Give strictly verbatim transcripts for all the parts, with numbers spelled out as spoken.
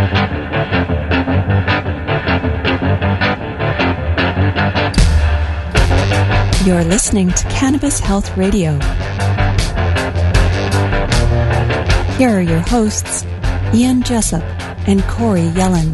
You're listening to Cannabis Health Radio. Here are your hosts, Ian Jessup and Corey Yelland.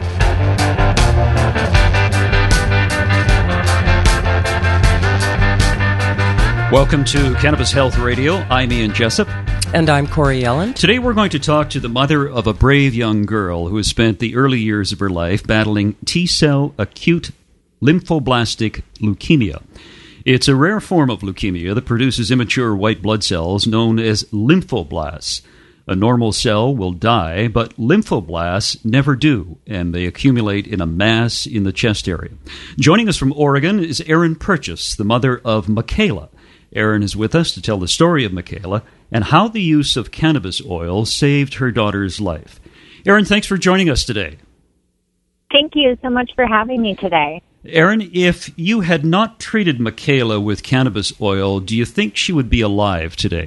Welcome to Cannabis Health Radio. I'm Ian Jessup. And I'm Corey Yelland. Today we're going to talk to the mother of a brave young girl who has spent the early years of her life battling T-cell acute lymphoblastic leukemia. It's a rare form of leukemia that produces immature white blood cells known as lymphoblasts. A normal cell will die, but lymphoblasts never do, and they accumulate in a mass in the chest area. Joining us from Oregon is Erin Purchase, the mother of Michaela. Erin is with us to tell the story of Michaela and how the use of cannabis oil saved her daughter's life. Erin, thanks for joining us today. Thank you so much for having me today. Erin, if you had not treated Michaela with cannabis oil, do you think she would be alive today?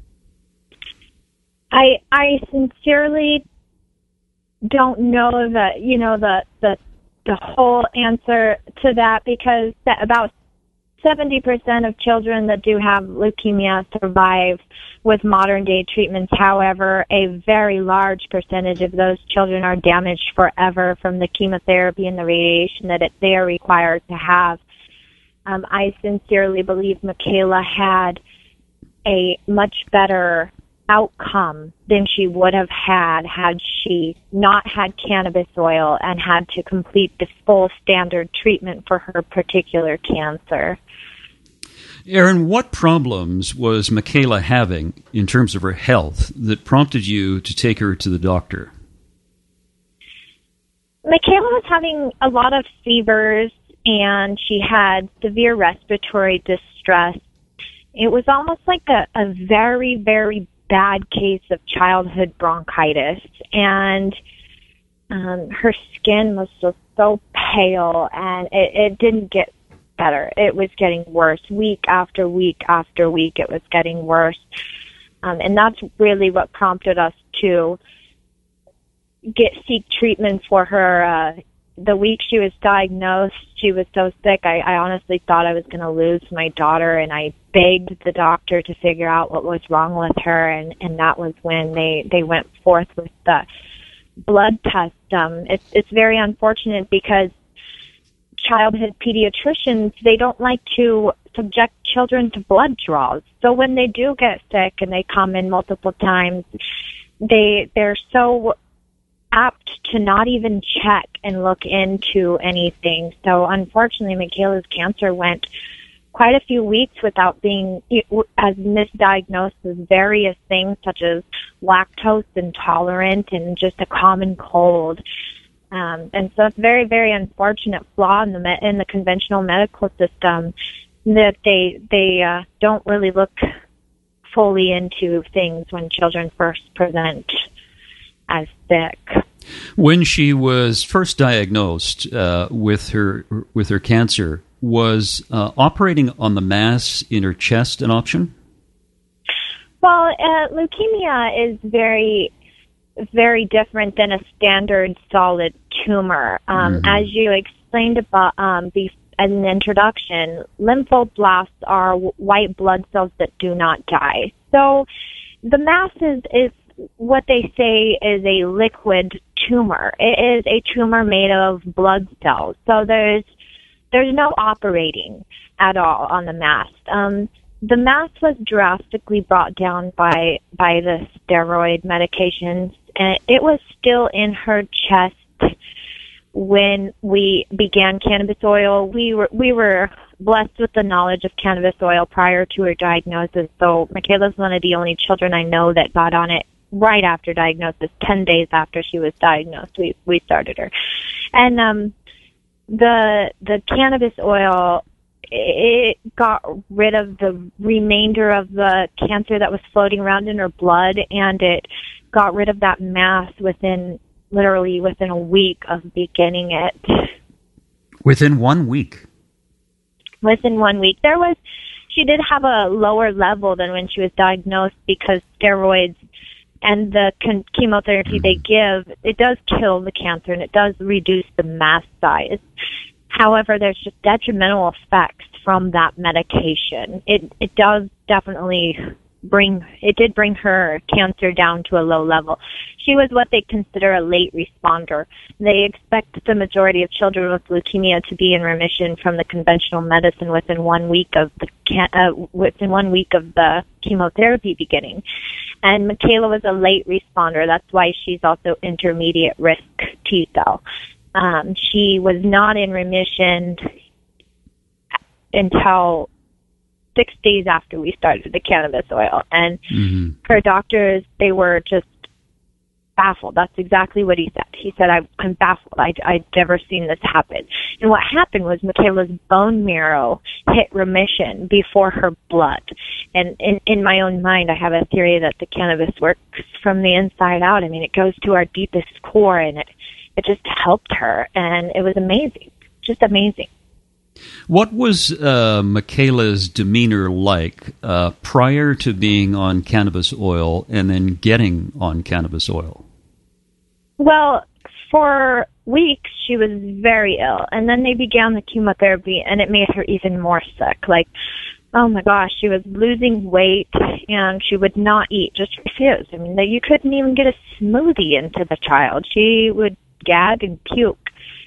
I I sincerely don't know the you know the the the whole answer to that, because that about seventy percent of children that do have leukemia survive with modern-day treatments. However, a very large percentage of those children are damaged forever from the chemotherapy and the radiation that it, they are required to have. Um, I sincerely believe Michaela had a much better outcome than she would have had had she not had cannabis oil and had to complete the full standard treatment for her particular cancer. Erin, what problems was Michaela having in terms of her health that prompted you to take her to the doctor? Michaela was having a lot of fevers, and she had severe respiratory distress. It was almost like a, a very, very bad case of childhood bronchitis, and um, her skin was just so pale, and it, it didn't get better. It was getting worse. Week after week after week, it was getting worse. Um, and that's really what prompted us to get seek treatment for her. Uh, the week she was diagnosed, she was so sick, I, I honestly thought I was going to lose my daughter, and I begged the doctor to figure out what was wrong with her, and, and that was when they, they went forth with the blood test. Um, it's, it's very unfortunate because childhood pediatricians, they don't like to subject children to blood draws. So when they do get sick and they come in multiple times, they, they're so apt to not even check and look into anything. So unfortunately, Michaela's cancer went quite a few weeks without being as misdiagnosed as various things such as lactose intolerant and just a common cold. Um, and so it's a very, very unfortunate flaw in the me- in the conventional medical system that they they uh, don't really look fully into things when children first present as sick. When she was first diagnosed uh, with her with her cancer, was uh, operating on the mass in her chest an option? Well, uh, leukemia is very very different than a standard solid tumor. Um, mm-hmm. As you explained about um, be- as an introduction, lymphoblasts are w- white blood cells that do not die. So the mass is, is what they say is a liquid tumor. It is a tumor made of blood cells. So there's there's no operating at all on the mass. Um, the mass was drastically brought down by by the steroid medications, and it was still in her chest when we began cannabis oil. We were we were blessed with the knowledge of cannabis oil prior to her diagnosis. So Michaela's one of the only children I know that got on it right after diagnosis. Ten days after she was diagnosed, we we started her, and um, the the cannabis oil, it got rid of the remainder of the cancer that was floating around in her blood, and it got rid of that mass within, literally within a week of beginning it. Within one week? Within one week. There was, she did have a lower level than when she was diagnosed because steroids and the con- chemotherapy they give, it does kill the cancer and it does reduce the mass size. However, there's just detrimental effects from that medication. It it does definitely bring, it did bring her cancer down to a low level. She was what they consider a late responder. They expect the majority of children with leukemia to be in remission from the conventional medicine within one week of the can- uh, within one week of the chemotherapy beginning. And Michaela was a late responder. That's why she's also intermediate risk T cell. Um, she was not in remission until six days after we started the cannabis oil. And mm-hmm. her doctors, they were just baffled. That's exactly what he said. He said, I, I'm baffled. I, I'd never seen this happen. And what happened was Michaela's bone marrow hit remission before her blood. And in, in my own mind, I have a theory that the cannabis works from the inside out. I mean, it goes to our deepest core, and it, it just helped her. And it was amazing. Just amazing. What was uh, Michaela's demeanor like uh, prior to being on cannabis oil and then getting on cannabis oil? Well, for weeks she was very ill, and then they began the chemotherapy, and it made her even more sick. Like, oh my gosh, she was losing weight, and she would not eat, just refused. I mean, you couldn't even get a smoothie into the child. She would gag and puke,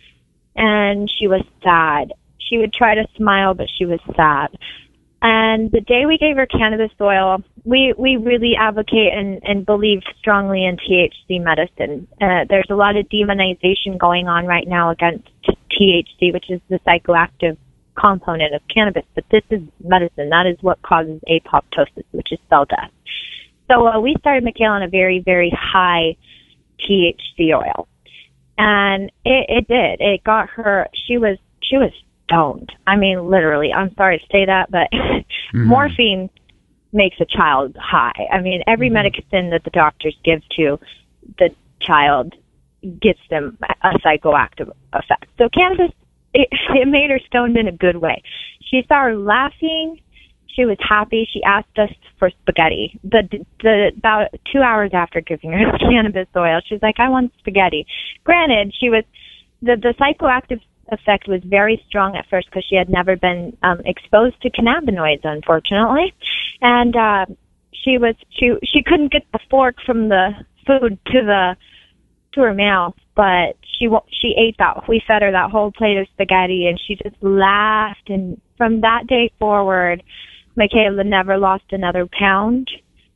and she was sad. She would try to smile, but she was sad. And the day we gave her cannabis oil, we, we really advocate and, and believe strongly in T H C medicine. Uh, there's a lot of demonization going on right now against T H C, which is the psychoactive component of cannabis. But this is medicine. That is what causes apoptosis, which is cell death. So uh, we started Michaela on a very, very high T H C oil. And it, it did. It got her, she was, she was stoned. I mean, literally, I'm sorry to say that, but mm-hmm. morphine makes a child high. I mean, every mm-hmm. medicine that the doctors give to the child gets them a psychoactive effect. So cannabis, it, it made her stoned in a good way. She started laughing. She was happy. She asked us for spaghetti. The, the, about two hours after giving her the cannabis oil, she was like, I want spaghetti. Granted, she was, the, the psychoactive effect was very strong at first because she had never been um, exposed to cannabinoids, unfortunately, and uh, she was she she couldn't get the fork from the food to the to her mouth, but she she ate that. We fed her that whole plate of spaghetti, and she just laughed. And from that day forward, Michaela never lost another pound.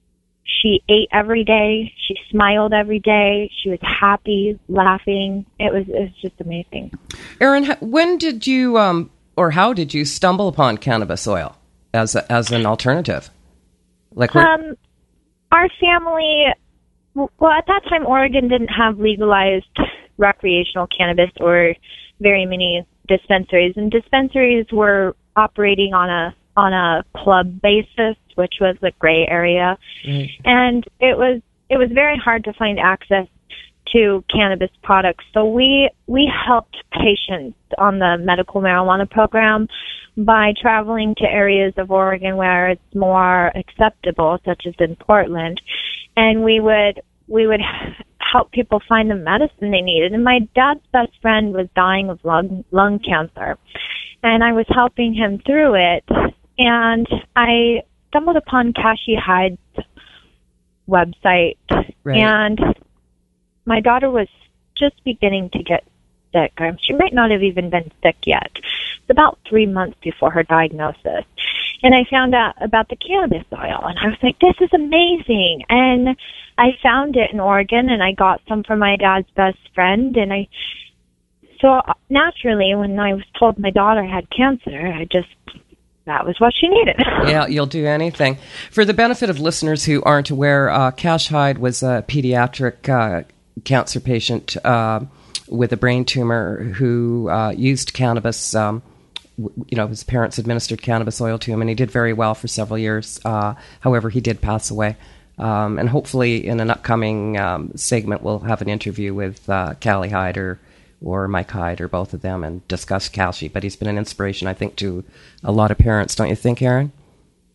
She ate every day. She smiled every day. She was happy, laughing. It was it was just amazing. Erin, when did you, um, or how did you stumble upon cannabis oil as a, as an alternative? Like, um, our family. Well, at that time, Oregon didn't have legalized recreational cannabis or very many dispensaries, and dispensaries were operating on a on a club basis, which was the gray area. Mm-hmm. And it was it was very hard to find access to cannabis products. So we we helped patients on the medical marijuana program by traveling to areas of Oregon where it's more acceptable, such as in Portland. And we would we would help people find the medicine they needed. And my dad's best friend was dying of lung lung cancer, and I was helping him through it. And I stumbled upon Cashy Hyde's website, right. And my daughter was just beginning to get sick. She might not have even been sick yet. It's about three months before her diagnosis. And I found out about the cannabis oil, and I was like, this is amazing. And I found it in Oregon, and I got some from my dad's best friend. And I, so naturally, when I was told my daughter had cancer, I just... that was what she needed. Yeah, you'll do anything. For the benefit of listeners who aren't aware, uh, Cash Hyde was a pediatric uh, cancer patient uh, with a brain tumor who uh, used cannabis. Um, you know, his parents administered cannabis oil to him, and he did very well for several years. Uh, however, he did pass away. Um, and hopefully in an upcoming um, segment, we'll have an interview with uh, Callie Hyde or or Mike Hyde, or both of them, and discuss Cashy. But he's been an inspiration, I think, to a lot of parents, don't you think, Erin?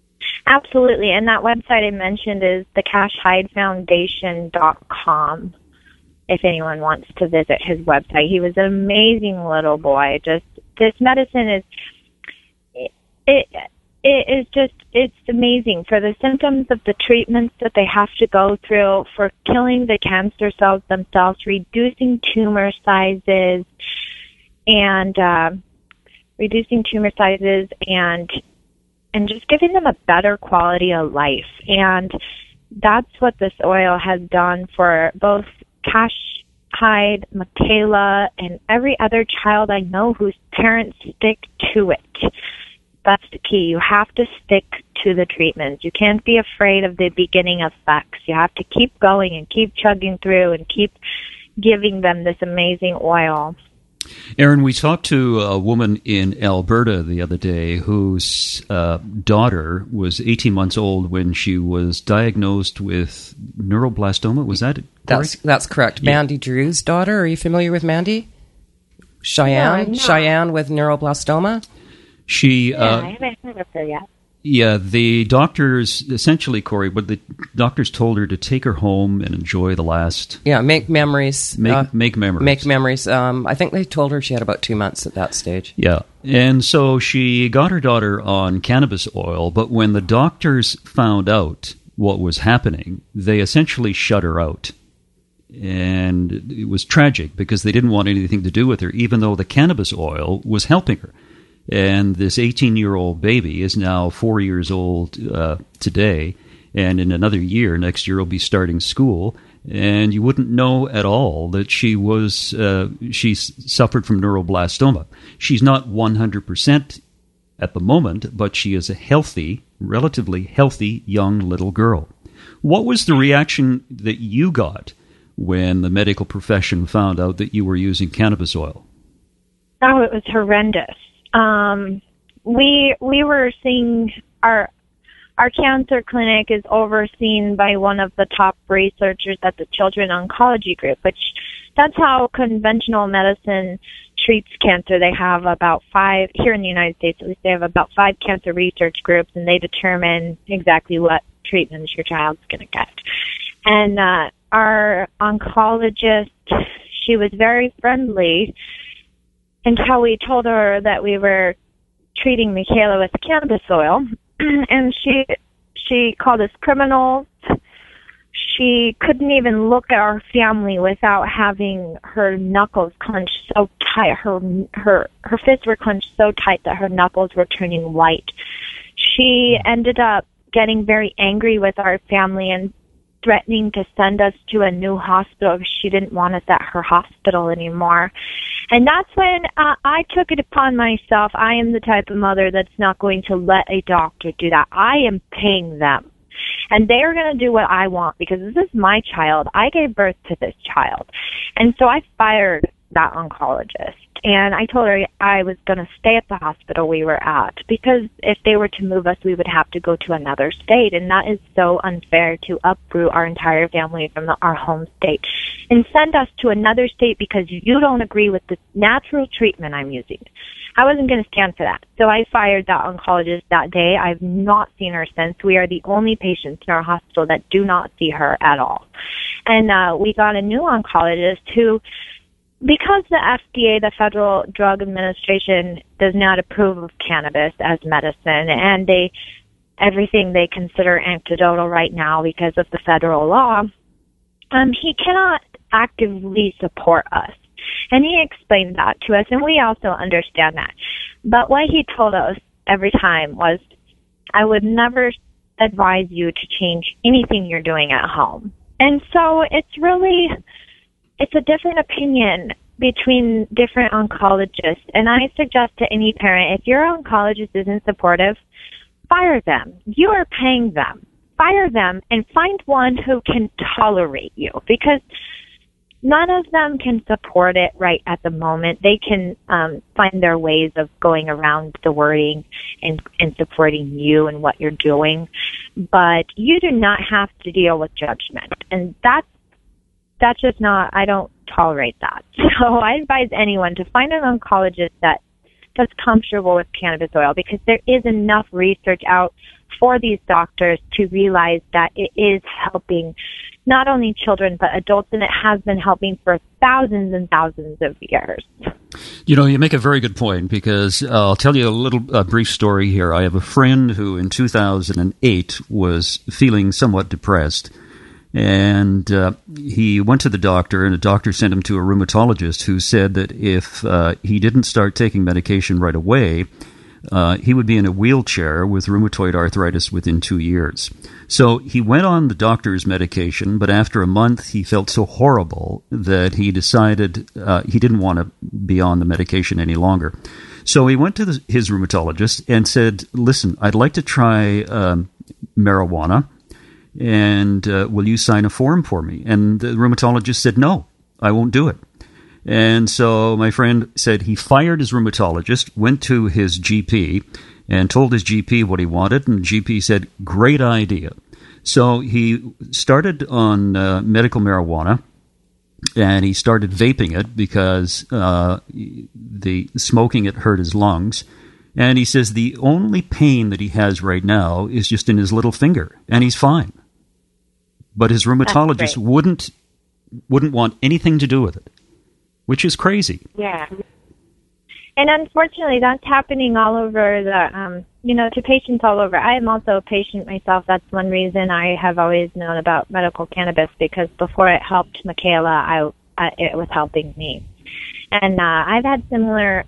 Absolutely. And that website I mentioned is the cash hyde foundation dot com. If anyone wants to visit his website. He was an amazing little boy. Just this medicine is it, it it is just it's amazing for the symptoms of the treatments that they have to go through, for killing the cancer cells themselves, reducing tumor sizes and uh, reducing tumor sizes and and just giving them a better quality of life. And that's what this oil has done for both Cash Hyde, Michaela, and every other child I know whose parents stick to it. That's the key. You have to stick to the treatments. You can't be afraid of the beginning effects. You have to keep going and keep chugging through and keep giving them this amazing oil. Erin, we talked to a woman in Alberta the other day whose uh, daughter was eighteen months old when she was diagnosed with neuroblastoma. Was that correct? That's, that's correct. Yeah. Mandy Drew's daughter. Are you familiar with Mandy? Cheyenne? No, Cheyenne with neuroblastoma? She, yeah, uh, I haven't heard of her yet. Yeah, the doctors, essentially, Corey, but the doctors told her to take her home and enjoy the last... Yeah, make memories. Make, uh, make memories. Make memories. Um, I think they told her she had about two months at that stage. Yeah, and so she got her daughter on cannabis oil, but when the doctors found out what was happening, they essentially shut her out. And it was tragic because they didn't want anything to do with her, even though the cannabis oil was helping her. And this eighteen-year-old baby is now four years old uh, today, and in another year, next year, will be starting school. And you wouldn't know at all that she was uh, she suffered from neuroblastoma. She's not one hundred percent at the moment, but she is a healthy, relatively healthy young little girl. What was the reaction that you got when the medical profession found out that you were using cannabis oil? Oh, it was horrendous. Um, we we were seeing our our cancer clinic is overseen by one of the top researchers at the Children Oncology Group, which that's how conventional medicine treats cancer. They have about five here in the United States. At least they have about five cancer research groups, and they determine exactly what treatments your child's going to get. And uh, our oncologist, she was very friendly until we told her that we were treating Michaela with cannabis oil, and she she called us criminals. She couldn't even look at our family without having her knuckles clenched so tight. Her her her fists were clenched so tight that her knuckles were turning white. She ended up getting very angry with our family and threatening to send us to a new hospital because she didn't want us at her hospital anymore. And that's when uh, I took it upon myself. I am the type of mother that's not going to let a doctor do that. I am paying them. And they are going to do what I want because this is my child. I gave birth to this child. And so I fired that oncologist. And I told her I was going to stay at the hospital we were at because if they were to move us, we would have to go to another state. And that is so unfair to uproot our entire family from the, our home state and send us to another state because you don't agree with the natural treatment I'm using. I wasn't going to stand for that. So I fired that oncologist that day. I've not seen her since. We are the only patients in our hospital that do not see her at all. And uh, we got a new oncologist who, because the F D A, the Federal Drug Administration, does not approve of cannabis as medicine, and they everything they consider anecdotal right now because of the federal law, um, he cannot actively support us. And he explained that to us, and we also understand that. But what he told us every time was, I would never advise you to change anything you're doing at home. And so it's really, it's a different opinion between different oncologists. And I suggest to any parent, if your oncologist isn't supportive, fire them. You are paying them. Fire them and find one who can tolerate you, because none of them can support it right at the moment. They can um, find their ways of going around the wording and, and supporting you and what you're doing. But you do not have to deal with judgment. And that's, that's just not, I don't tolerate that. So I advise anyone to find an oncologist that that's comfortable with cannabis oil, because there is enough research out for these doctors to realize that it is helping not only children but adults, and it has been helping for thousands and thousands of years. You know, you make a very good point, because uh, I'll tell you a little a brief story here. I have a friend who in two thousand eight was feeling somewhat depressed, and uh, he went to the doctor, and the doctor sent him to a rheumatologist who said that if uh, he didn't start taking medication right away, Uh, he would be in a wheelchair with rheumatoid arthritis within two years. So he went on the doctor's medication, but after a month he felt so horrible that he decided uh, he didn't want to be on the medication any longer. So he went to the, his rheumatologist and said, listen, I'd like to try um, marijuana, and uh, will you sign a form for me? And the rheumatologist said, no, I won't do it. And so my friend said he fired his rheumatologist, went to his G P, and told his G P what he wanted, and the G P said, great idea. So he started on uh, medical marijuana, and he started vaping it because uh, the smoking it hurt his lungs. And he says the only pain that he has right now is just in his little finger, and he's fine. But his rheumatologist wouldn't wouldn't want anything to do with it, which is crazy. Yeah. And unfortunately, that's happening all over the, um, you know, to patients all over. I am also a patient myself. That's one reason I have always known about medical cannabis, because before it helped Michaela, I, I it was helping me. And uh, I've had similar,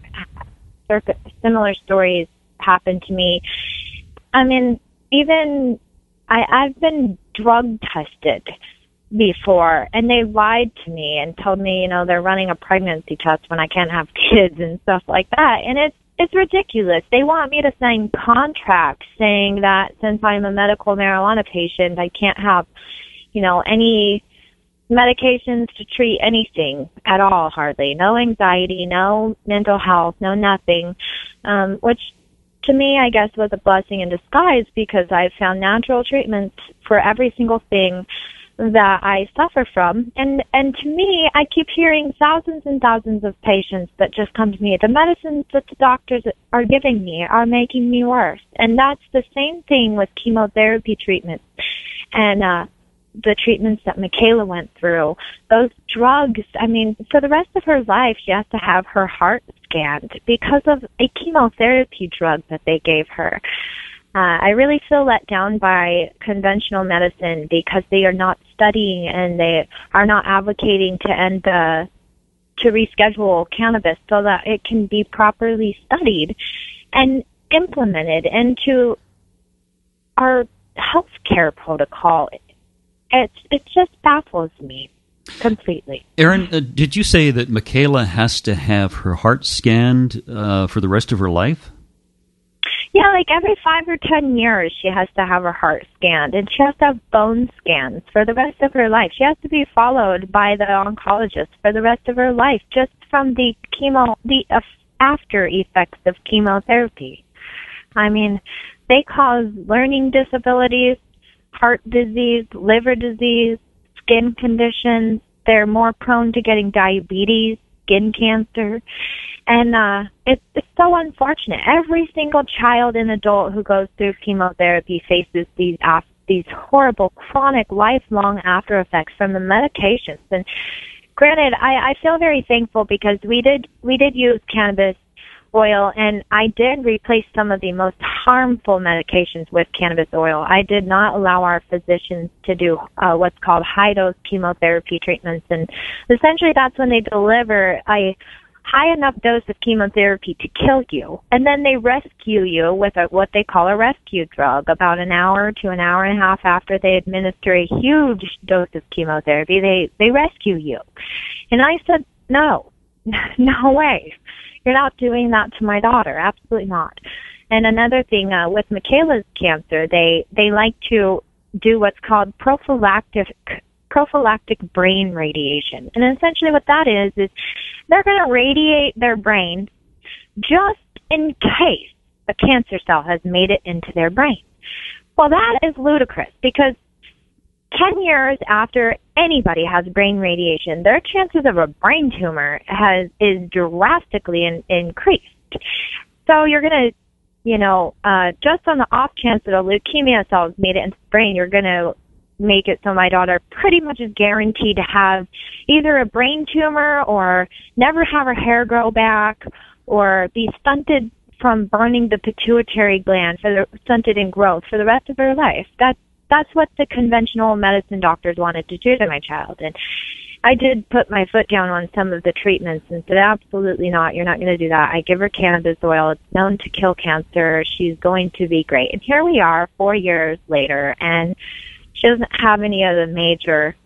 similar stories happen to me. I mean, even I, I've been drug tested before, and they lied to me and told me, you know, they're running a pregnancy test when I can't have kids and stuff like that. And it's it's ridiculous. They want me to sign contracts saying that since I'm a medical marijuana patient, I can't have, you know, any medications to treat anything at all, hardly. No anxiety, no mental health, no nothing, um, which to me, I guess, was a blessing in disguise, because I found natural treatments for every single thing that I suffer from. And and to me, I keep hearing thousands and thousands of patients that just come to me. The medicines that the doctors are giving me are making me worse. And that's the same thing with chemotherapy treatments and uh, the treatments that Michaela went through. Those drugs, I mean, for the rest of her life, she has to have her heart scanned because of a chemotherapy drug that they gave her. Uh, I really feel let down by conventional medicine because they are not studying and they are not advocating to end the, to reschedule cannabis so that it can be properly studied and implemented into our healthcare protocol. It, it just baffles me completely. Erin, uh, did you say that Michaela has to have her heart scanned uh, for the rest of her life? Yeah, like every five or ten years she has to have her heart scanned, and she has to have bone scans for the rest of her life. She has to be followed by the oncologist for the rest of her life, just from the chemo, the uh, after effects of chemotherapy. I mean, they cause learning disabilities, heart disease, liver disease, skin conditions. They're more prone to getting diabetes, skin cancer. And uh, it, it's so unfortunate. Every single child and adult who goes through chemotherapy faces these af- these horrible, chronic, lifelong after effects from the medications. And granted, I, I feel very thankful because we did we did use cannabis oil, and I did replace some of the most harmful medications with cannabis oil. I did not allow our physicians to do uh, what's called high-dose chemotherapy treatments, and essentially that's when they deliver a high enough dose of chemotherapy to kill you, and then they rescue you with a, what they call a rescue drug. About an hour to an hour and a half after they administer a huge dose of chemotherapy, they, they rescue you. And I said, no, no way. You're not doing that to my daughter. Absolutely not. And another thing, uh, with Michaela's cancer, they, they like to do what's called prophylactic prophylactic brain radiation. And essentially what that is, is they're going to radiate their brain just in case a cancer cell has made it into their brain. Well, that is ludicrous because ten years after anybody has brain radiation, their chances of a brain tumor has is drastically in, increased. So you're going to you know, uh, just on the off chance that a leukemia cell has made it into the brain, you're going to make it so my daughter pretty much is guaranteed to have either a brain tumor or never have her hair grow back or be stunted from burning the pituitary gland, for the stunted in growth for the rest of her life. That's, that's what the conventional medicine doctors wanted to do to my child. And I did put my foot down on some of the treatments and said, absolutely not, you're not going to do that. I give her cannabis oil. It's known to kill cancer. She's going to be great. And here we are four years later, and she doesn't have any of the major,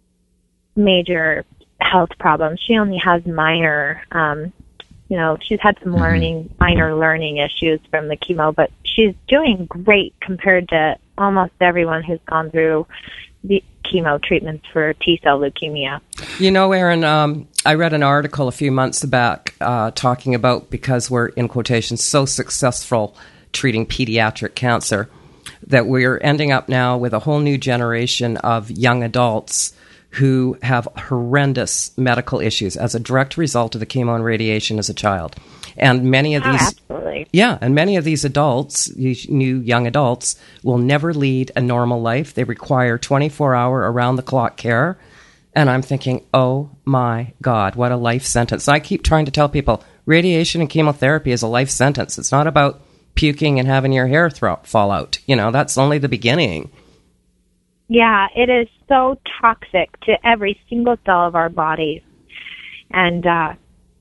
major health problems. She only has minor, um, you know, she's had some learning, minor learning issues from the chemo, but she's doing great compared to almost everyone who's gone through the chemo treatments for T-cell leukemia. You know, Erin, um, I read an article a few months back uh, talking about, because we're, in quotations, so successful treating pediatric cancer, that we're ending up now with a whole new generation of young adults who have horrendous medical issues as a direct result of the chemo and radiation as a child. And many of oh, these, absolutely. yeah, and many of these adults, these new young adults, will never lead a normal life. They require twenty-four hour around-the-clock care. And I'm thinking, oh my God, what a life sentence. I keep trying to tell people, radiation and chemotherapy is a life sentence. It's not about puking and having your hair throw, fall out. You know, that's only the beginning. Yeah, it is so toxic to every single cell of our bodies. And, uh,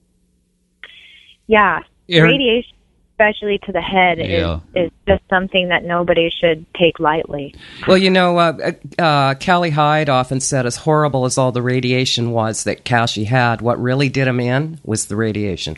yeah, Erin? radiation, especially to the head, Yeah. is, is just something that nobody should take lightly. Well, you know, uh, uh, Callie Hyde often said, as horrible as all the radiation was that Cashy had, what really did him in was the radiation.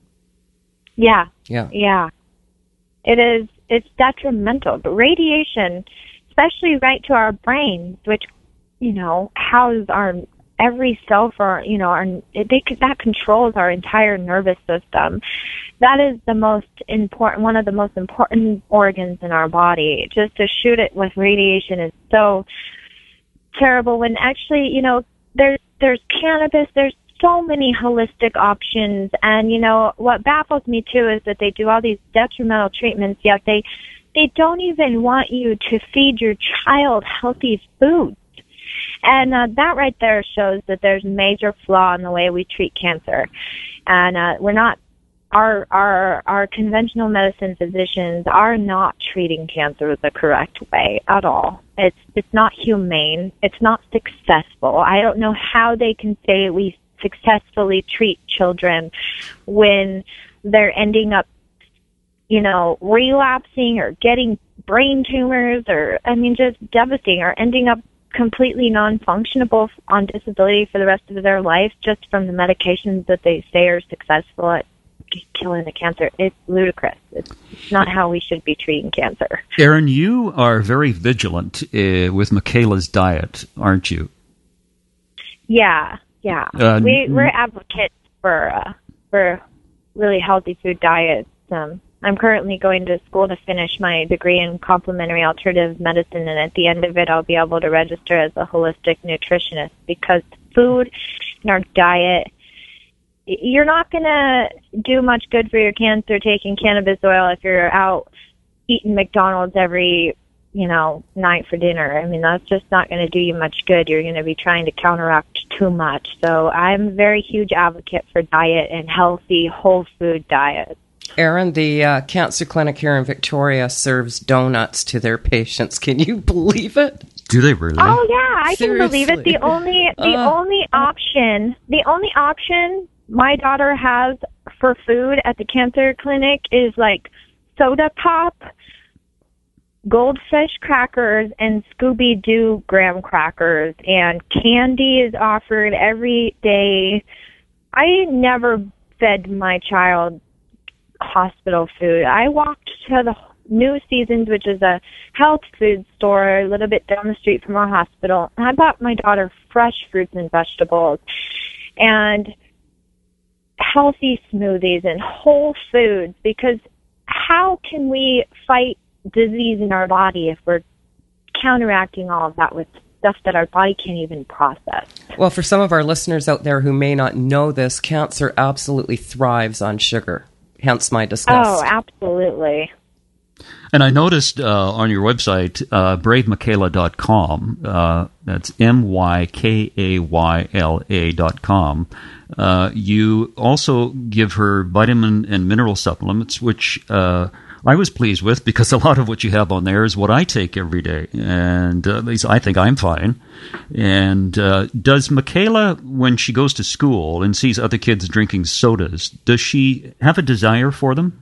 Yeah, Yeah. yeah. It is, it's detrimental. But radiation, especially right to our brains, which, you know, house our every cell for, you know, our, they, that controls our entire nervous system. That is the most important, one of the most important organs in our body. Just to shoot it with radiation is so terrible, when actually, you know, there's, there's cannabis, there's so many holistic options. And, you know, what baffles me too is that they do all these detrimental treatments, yet they, they don't even want you to feed your child healthy foods. And uh, that right there shows that there's a major flaw in the way we treat cancer. And uh, we're not, our, our, our conventional medicine physicians are not treating cancer the correct way at all. It's, it's not humane. It's not successful. I don't know how they can say we successfully treat children when they're ending up, you know, relapsing or getting brain tumors, or, I mean, just devastating, or ending up completely non-functionable on disability for the rest of their life just from the medications that they say are successful at killing the cancer. It's ludicrous. It's not how we should be treating cancer. Erin, you are very vigilant uh, with Michaela's diet, aren't you? Yeah, yeah. Uh, we, we're advocates for uh, for really healthy food diets. Um, I'm currently going to school to finish my degree in complementary alternative medicine, and at the end of it, I'll be able to register as a holistic nutritionist, because food and our diet, you're not going to do much good for your cancer taking cannabis oil if you're out eating McDonald's every, you know, night for dinner. I mean, that's just not going to do you much good. You're going to be trying to counteract too much. So I'm a very huge advocate for diet and healthy, whole food diets. Erin, the uh, cancer clinic here in Victoria serves donuts to their patients. Can you believe it? Do they really? Oh yeah, I Seriously. can believe it. The only the Uh, only option the only option my daughter has for food at the cancer clinic is like soda pop, goldfish crackers, and Scooby-Doo graham crackers, and candy is offered every day. I never fed my child hospital food. I walked to the New Seasons, which is a health food store a little bit down the street from our hospital, and I bought my daughter fresh fruits and vegetables and healthy smoothies and whole foods, because how can we fight disease in our body if we're counteracting all of that with stuff that our body can't even process? Well, for some of our listeners out there who may not know this, cancer absolutely thrives on sugar, hence my disgust. Oh, absolutely. And I noticed uh, on your website, uh, brave michaela dot com, uh, that's M Y K A Y L A dot com, uh, you also give her vitamin and mineral supplements, which uh, I was pleased with because a lot of what you have on there is what I take every day. And uh, at least I think I'm fine. And uh, does Michaela, when she goes to school and sees other kids drinking sodas, does she have a desire for them?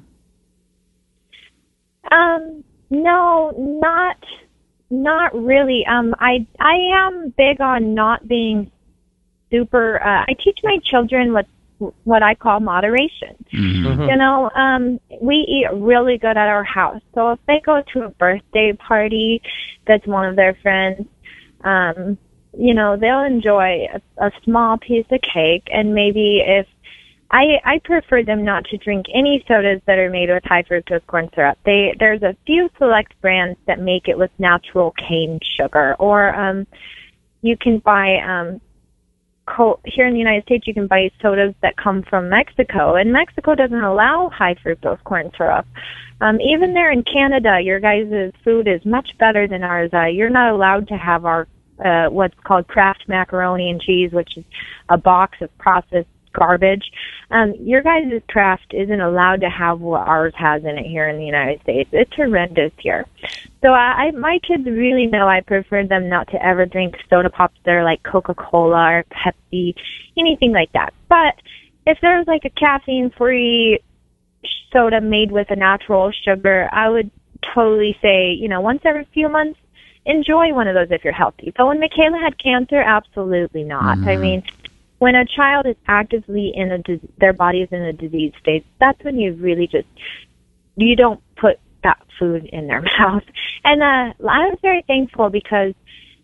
Um, no, not, not really. Um, I, I am big on not being super, uh, I teach my children what, what I call moderation. Mm-hmm. You know, um, we eat really good at our house. So if they go to a birthday party that's one of their friends, um, you know, they'll enjoy a, a small piece of cake, and maybe if I, I prefer them not to drink any sodas that are made with high fructose corn syrup. They, there's a few select brands that make it with natural cane sugar, or um, you can buy, um, co- here in the United States, you can buy sodas that come from Mexico, and Mexico doesn't allow high fructose corn syrup. Um, even there in Canada, your guys' food is much better than ours. Uh, you're not allowed to have our uh, what's called Kraft macaroni and cheese, which is a box of processed garbage. Um, your guys' Kraft isn't allowed to have what ours has in it here in the United States. It's horrendous here. So I, I my kids really know I prefer them not to ever drink soda pops that are like Coca-Cola or Pepsi, anything like that. But if there's like a caffeine-free soda made with a natural sugar, I would totally say, you know, once every few months, enjoy one of those if you're healthy. So when Michaela had cancer, absolutely not. Mm-hmm. I mean, when a child is actively in a, their body is in a disease state, that's when you really just, you don't put that food in their mouth. And uh, I was very thankful because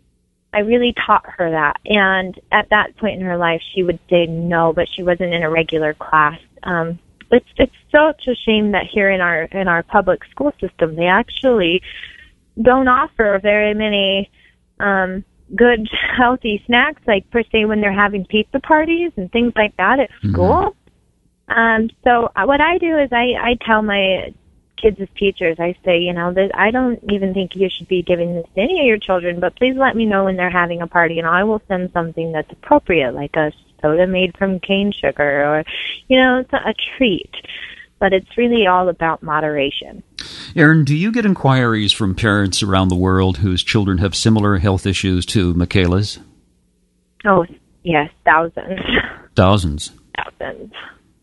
I really taught her that. And at that point in her life, she would say no, but she wasn't in a regular class. Um, it's it's such a shame that here in our in our public school system, they actually don't offer very many um, good, healthy snacks, like per se when they're having pizza parties and things like that at school. Mm-hmm. Um, so what I do is I, I tell my kids as teachers, I say, you know, that I don't even think you should be giving this to any of your children, but please let me know when they're having a party, and I will send something that's appropriate, like a soda made from cane sugar, or, you know, it's a treat. But it's really all about moderation. Erin, do you get inquiries from parents around the world whose children have similar health issues to Michaela's? Oh, yes, thousands. Thousands. Thousands.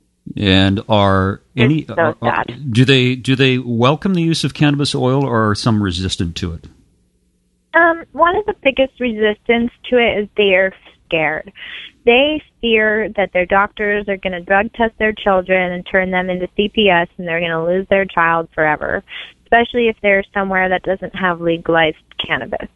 And are any so are, are, do they do they welcome the use of cannabis oil, or are some resistant to it? Um, one of the biggest resistance to it is they're scared. They fear that their doctors are going to drug test their children and turn them into C P S, and they're going to lose their child forever, especially if they're somewhere that doesn't have legalized cannabis.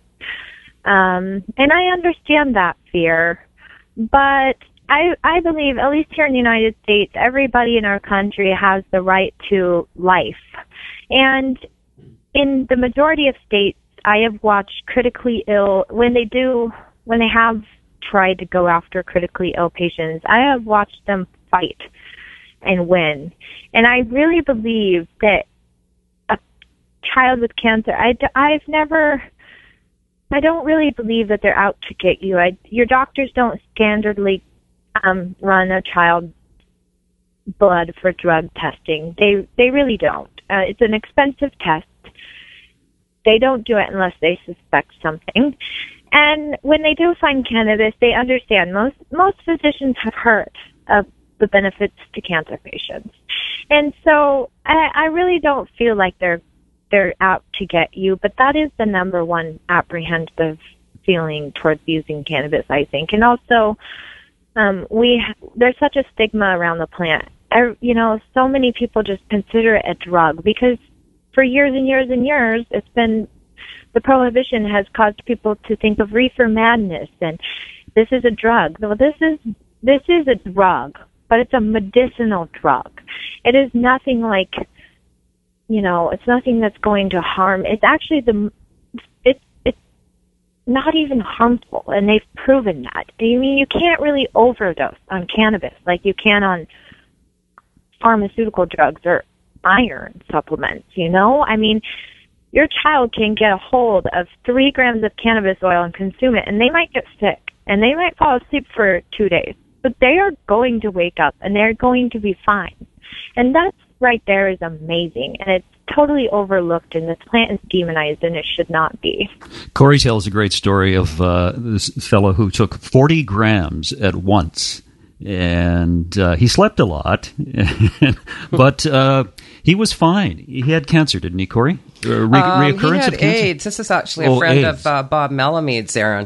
Um, and I understand that fear, but I, I believe, at least here in the United States, everybody in our country has the right to life. And in the majority of states, I have watched critically ill, when they do, when they have tried to go after critically ill patients, I have watched them fight and win. And I really believe that a child with cancer, I, I've never, I don't really believe that they're out to get you. I, your doctors don't standardly um, run a child's blood for drug testing. They, they really don't. Uh, it's an expensive test. They don't do it unless they suspect something. And when they do find cannabis, they understand. Most most physicians have heard of the benefits to cancer patients. And so I, I really don't feel like they're they're out to get you, but that is the number one apprehensive feeling towards using cannabis, I think. And also, um, we there's such a stigma around the plant. I, you know, so many people just consider it a drug because for years and years and years, it's been, the prohibition has caused people to think of reefer madness and this is a drug. Well, this is, this is a drug, but it's a medicinal drug. It is nothing like, you know, it's nothing that's going to harm. It's actually the, it's, it's not even harmful, and they've proven that. I mean, you can't really overdose on cannabis like you can on pharmaceutical drugs or iron supplements, you know? I mean, your child can get a hold of three grams of cannabis oil and consume it, and they might get sick, and they might fall asleep for two days. But they are going to wake up, and they're going to be fine. And that right there is amazing, and it's totally overlooked, and this plant is demonized, and it should not be. Corey tells a great story of uh, this fellow who took forty grams at once, and uh, he slept a lot, but uh, he was fine. He had cancer, didn't he, Corey? Uh, re- um, reoccurrence he had of cancer? AIDS. This is actually a oh, friend AIDS. of uh, Bob Melamede's, Aaron.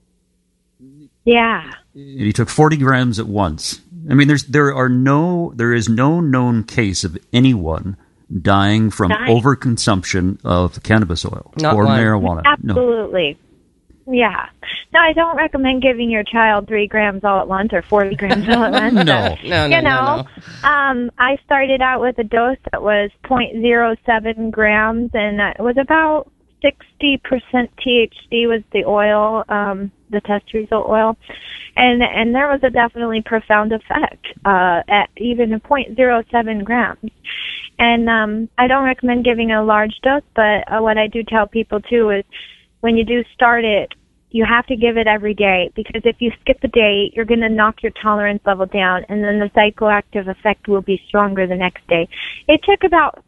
Yeah. He took forty grams at once. I mean, there's there are no there is no known case of anyone dying from Dying. overconsumption of cannabis oil Not or one. marijuana. No. Absolutely. Yeah. No, I don't recommend giving your child three grams all at once or forty grams all at once. No. No, no, You know, no, no. um, I started out with a dose that was zero point zero seven grams, and it was about sixty percent T H C was the oil, um, the test result oil. And and there was a definitely profound effect uh, at even a zero point zero seven grams. And um, I don't recommend giving a large dose, but uh, what I do tell people, too, is when you do start it, you have to give it every day, because if you skip a day, you're going to knock your tolerance level down, and then the psychoactive effect will be stronger the next day. It took about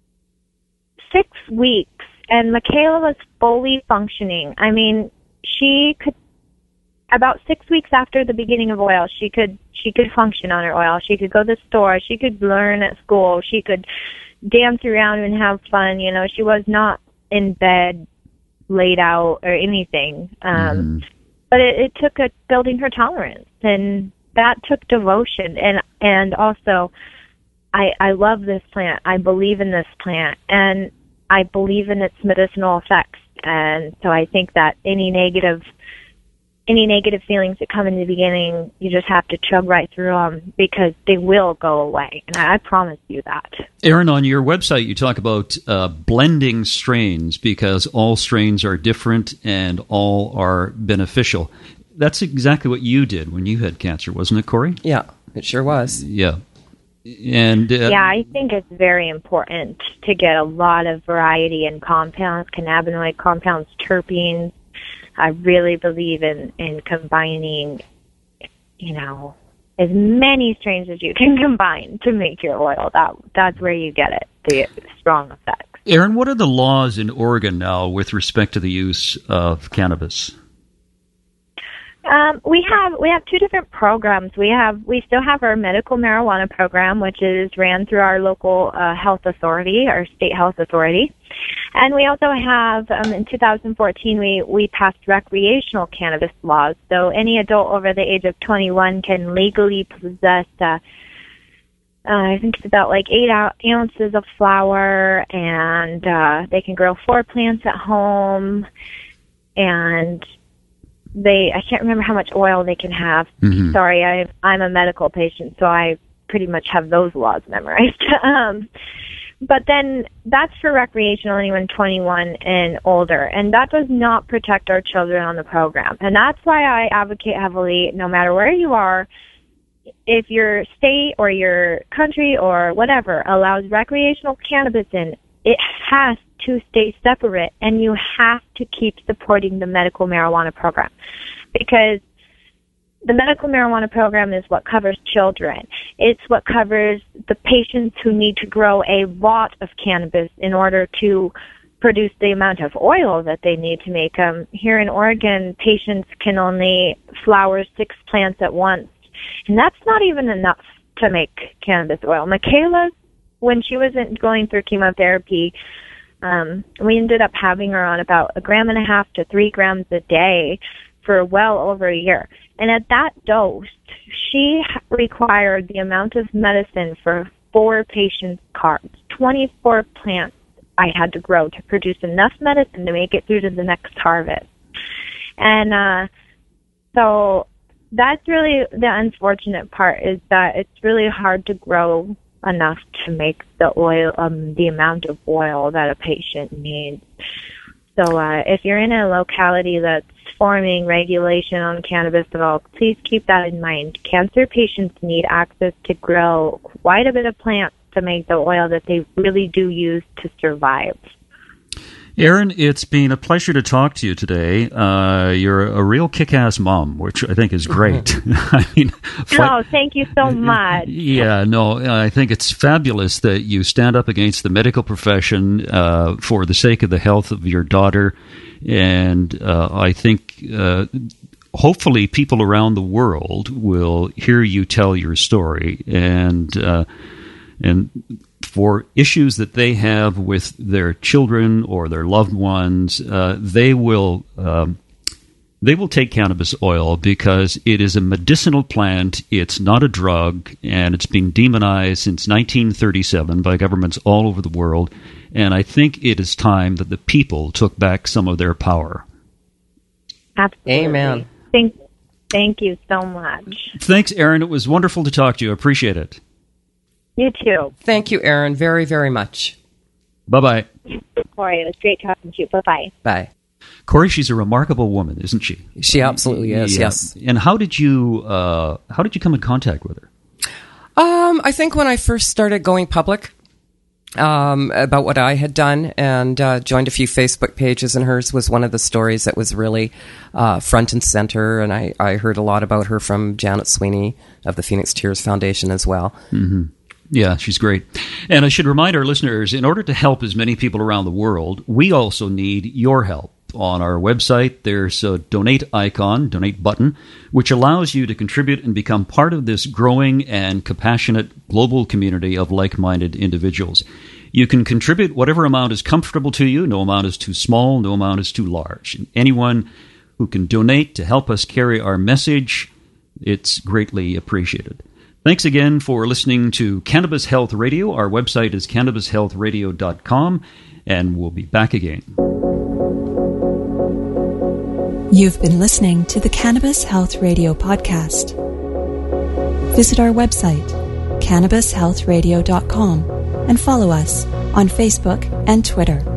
six weeks, and Michaela was fully functioning. I mean, she could, about six weeks after the beginning of oil, she could she could function on her oil. She could go to the store. She could learn at school. She could dance around and have fun. You know, she was not in bed laid out or anything. Um, Mm-hmm. But it, it took a, building her tolerance, and that took devotion. And and also, I I love this plant. I believe in this plant, and I believe in its medicinal effects. And so I think that any negative any negative feelings that come in the beginning, you just have to chug right through them, because they will go away. And I, I promise you that. Aaron, on your website, you talk about uh, blending strains because all strains are different and all are beneficial. That's exactly what you did when you had cancer, wasn't it, Corey? Yeah, it sure was. Yeah. And uh, Yeah, I think it's very important to get a lot of variety in compounds, cannabinoid compounds, terpenes. I really believe in, in combining, you know, as many strains as you can combine to make your oil. That That's where you get it, the strong effects. Aaron, what are the laws in Oregon now with respect to the use of cannabis? Um, we have we have two different programs. We have we still have our medical marijuana program, which is ran through our local uh, health authority, our state health authority, and we also have um, in two thousand fourteen we we passed recreational cannabis laws. So any adult over the age of twenty-one can legally possess. Uh, uh, I think it's about like eight ounces of flower, and uh, they can grow four plants at home, and they I can't remember how much oil they can have. Mm-hmm. Sorry, I I'm a medical patient, so I pretty much have those laws memorized. um, but then that's for recreational, anyone twenty-one and older, and that does not protect our children on the program. And that's why I advocate heavily, no matter where you are, if your state or your country or whatever allows recreational cannabis in, it has to stay separate, and you have to keep supporting the medical marijuana program, because the medical marijuana program is what covers children. It's what covers the patients who need to grow a lot of cannabis in order to produce the amount of oil that they need to make them. Here in Oregon, patients can only flower six plants at once, and that's not even enough to make cannabis oil. Michaela, when she wasn't going through chemotherapy, Um, we ended up having her on about a gram and a half to three grams a day for well over a year. And at that dose, she required the amount of medicine for four patients' cards. twenty-four plants I had to grow to produce enough medicine to make it through to the next harvest. And uh, so that's really the unfortunate part, is that it's really hard to grow enough to make the oil, um, the amount of oil that a patient needs. So uh, if you're in a locality that's forming regulation on cannabis at all, please keep that in mind. Cancer patients need access to grow quite a bit of plants to make the oil that they really do use to survive. Erin, it's been a pleasure to talk to you today. Uh, you're a real kick-ass mom, which I think is great. I mean, oh, thank you so much. Yeah, no, I think it's fabulous that you stand up against the medical profession uh, for the sake of the health of your daughter. And uh, I think uh, hopefully people around the world will hear you tell your story. And uh, and for issues that they have with their children or their loved ones, uh, they will um, they will take cannabis oil because it is a medicinal plant. It's not a drug, and it's been demonized since nineteen thirty-seven by governments all over the world. And I think it is time that the people took back some of their power. Absolutely. Amen. Thank, thank you so much. Thanks, Erin. It was wonderful to talk to you. I appreciate it. You too. Thank you, Erin, very, very much. Bye-bye. Corey, it was great talking to you. Bye-bye. Bye. Corey, she's a remarkable woman, isn't she? She absolutely is, Yeah. yes. And how did you uh, how did you come in contact with her? Um, I think when I first started going public um, about what I had done and uh, joined a few Facebook pages, and hers was one of the stories that was really uh, front and center, and I, I heard a lot about her from Janet Sweeney of the Phoenix Tears Foundation as well. Mm-hmm. Yeah, she's great. And I should remind our listeners, in order to help as many people around the world, we also need your help. On our website, there's a donate icon, donate button, which allows you to contribute and become part of this growing and compassionate global community of like-minded individuals. You can contribute whatever amount is comfortable to you. No amount is too small, no amount is too large. And anyone who can donate to help us carry our message, it's greatly appreciated. Thanks again for listening to Cannabis Health Radio. Our website is cannabis health radio dot com, and we'll be back again. You've been listening to the Cannabis Health Radio podcast. Visit our website, cannabis health radio dot com, and follow us on Facebook and Twitter.